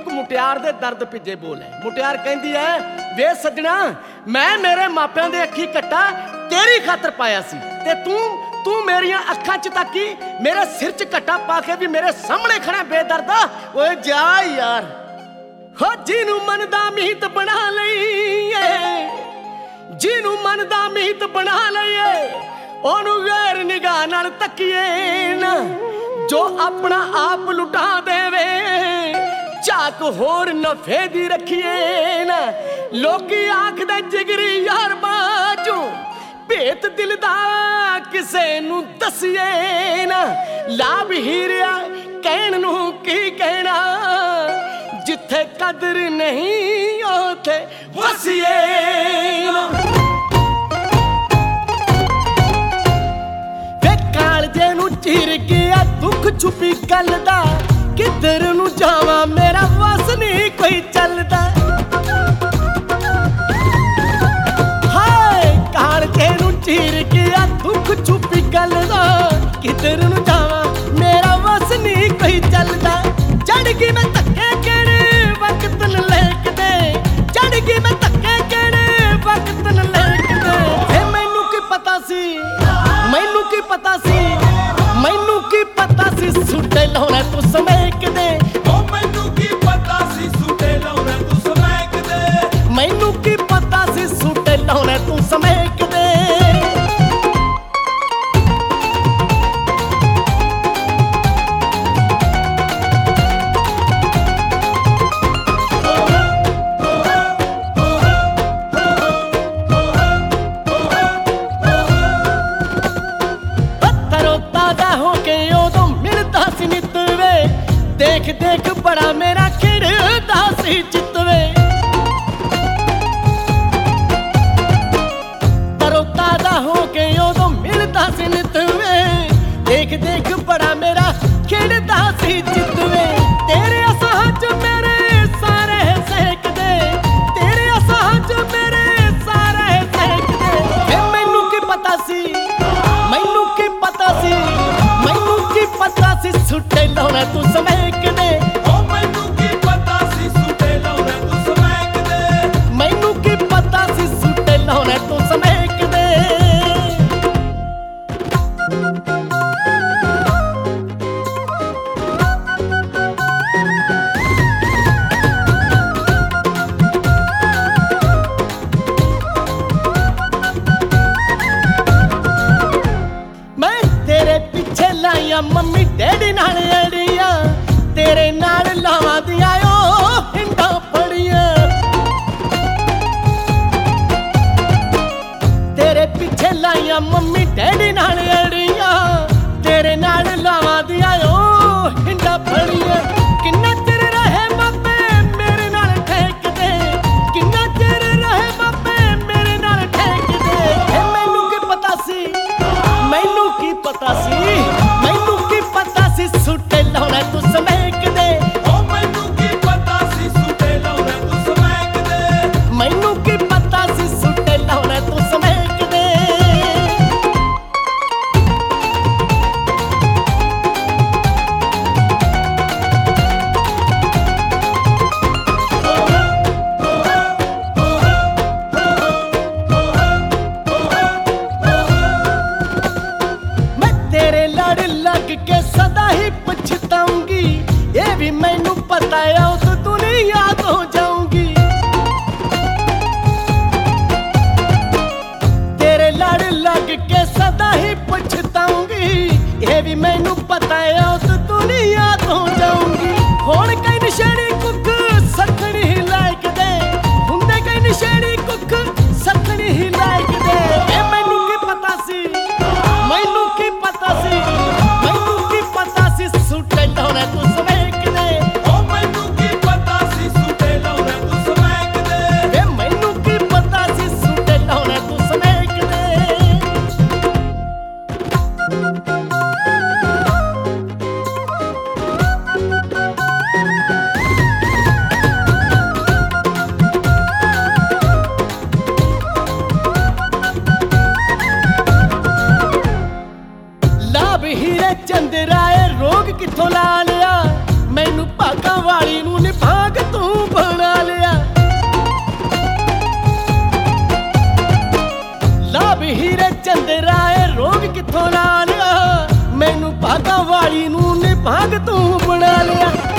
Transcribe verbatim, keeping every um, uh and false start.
चुक मुटियार दे दर्द भिजे बोल है। मुटियार कहती है वे सजना मैं मेरे मापियां दे अखी कट्टा तेरी खातर पाया सी ते तू तू मेरिया अखां च ताकी मेरे सिर च कट्टा पा के भी मेरे सामने खड़ा बेदर्दा। ओए जा यार हो जिनू मन दा मीत बना लईए जिनू मन दा मीत बना लईए ओनू गैर निगाह नाल तकीए ना जो अपना आप लुटा देवे झाक होर नफे दी रखिए ना। लोकी आखदे जिगरी यार बाजू भेत दिल दा किसे नू दसिए ना। लाभ हीरिया कहण नू की कहना जिथे कदर नहीं ओथे वसिए ना। वे कालजे नू चीर गया दुख छुपी गल दा किधर नू जावां मेरा वस नहीं कोई चलदा। हाय कालजे नू चीर गया दुख छुपी गल दा किधर नू जावां मेरा वस नहीं कोई चलदा। चढ़ गई मैं धक्के केड़े वक्त न लेक दे चढ़ गई मैं धक्के केड़े वक्त न लेक दे। हे मैनू की पता सी मैनू की पता सी मैनू की पता सी सुटे लाउणा तू समेक दे। ओ मैनू की पता सी सुटे लाउणा तू समेक दे। मैनू की पता सी सुटे लाउणा तू समेक दे। देख देख बड़ा मेरा खिड़दा सी चितवे तरो ताजा हो के उदों मिलदा सी नितवे। देख देख बड़ा मेरा खिड़दा सी चितवे। तेरे असां च मेरे सारे सेक दे तेरे असां च मेरे सारे सेक दे। वे मैनू की पता सी मैनू की पता सी मैनू की पता सी सुटे लाउणा तू समेक दे। ओ मैनू की पता सी सुटे लाउणा तू समेक दे। मैनू की पता सी सुटे लाउणा तू समेक दे। मैं तेरे पीछे लाइया मम्मी डैडी नाल अड़िया तेरे नाल लावां दियां ओ हिंडा फड़िया। तेरे पीछे लाइया मम्मी डैडी नाल अड़िया तेरे नाल लावां दियां ओ हिंडा फड़िया। किन्ना चिर रहे मापे मेरे नाल ठेक दे किन्ना चिर रहे मापे मेरे नाल ठेक दे। हे मैनू की पता सी मैनू की पता सी मैनू की पता सी सुटे लाउणा तू समेक दे। ओ मैनू की पता सी सुटे लाउणा तू समेक दे। मैनू की पता सी सुटे लाउणा तू समेक दे। मैं तेरे लड़ लग के सदा ही पछताऊंगी ये भी मैनू पता है उस दुनिया तो जाऊंगी। तेरे लड़ लग के सदा ही पछताऊंगी ये भी मैनू पता है उस दुनिया तो जाऊंगी। होण कई नशेड़ी कुक सखणी ही लायक दे हुंदे कई नशेड़ी कुक सखणी ही लायक दे। ए मैनू की पता सी मैनू की पता सी मैनू की पता सी सुटे लाउणा तू समेक दे। ओ मैनू की पता सी सुटे लाउणा तू समेक दे। वे मैनू की पता सी सुटे लाउणा तू समेक दे। चंद्राए रोग किथों ला लिया मैनू भागां वाली नूं नी भाग ਚੰਦਰਾ ਇਹ ਰੋਗ ਕਿੱਥੋਂ ਲਾ ਲਿਆ, ਮੈਨੂੰ ਭਾਗਾਂ ਵਾਲੀ ਨੂੰ ਨਿਭਾਗ ਤੂੰ ਬਣਾ ਲਿਆ।